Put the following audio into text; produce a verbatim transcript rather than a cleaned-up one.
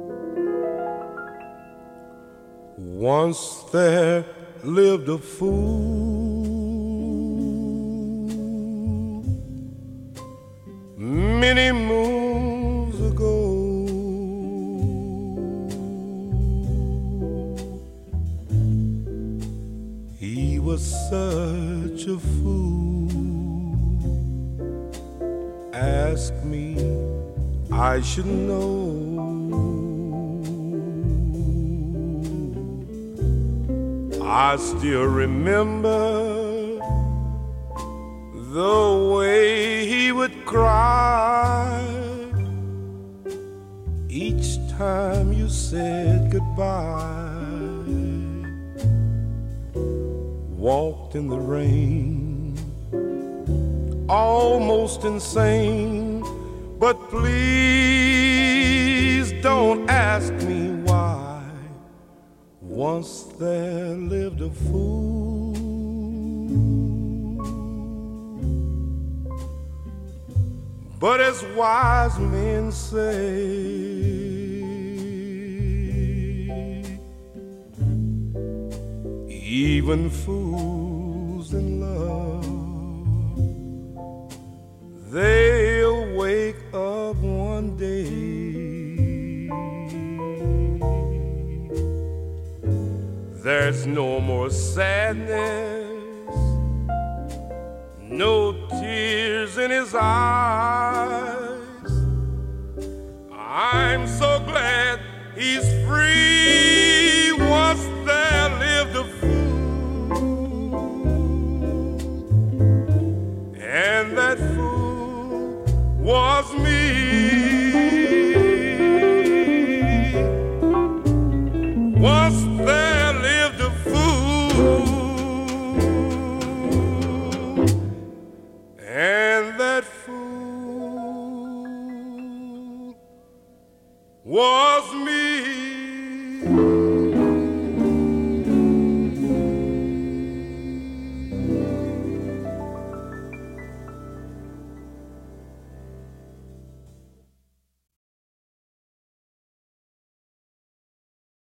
Once there lived a fool many moons ago. He was such a fool. Ask me, I should know. I still remember the way he would cry each time you said goodbye. Walked in the rain, almost insane, but please don't ask me why. Once there lived a fool, but as wise men say, even fools in love, they'll wake up one day. There's no more sadness, no tears in his eyes. I'm so glad he's free. Once there lived a fool, and that fool was me. Once there lived a fool, and that fool was me.